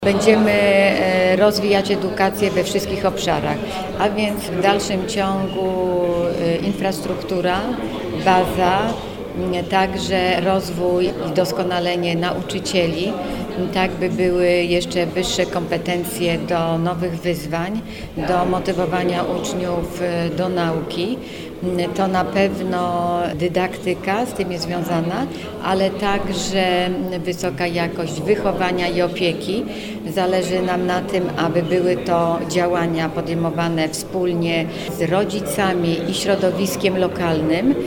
Będziemy rozwijać edukację we wszystkich obszarach, a więc w dalszym ciągu infrastruktura, baza, także rozwój i doskonalenie nauczycieli, tak by były jeszcze wyższe kompetencje do nowych wyzwań, do motywowania uczniów do nauki. To na pewno dydaktyka z tym jest związana, ale także wysoka jakość wychowania i opieki. Zależy nam na tym, aby były to działania podejmowane wspólnie z rodzicami i środowiskiem lokalnym.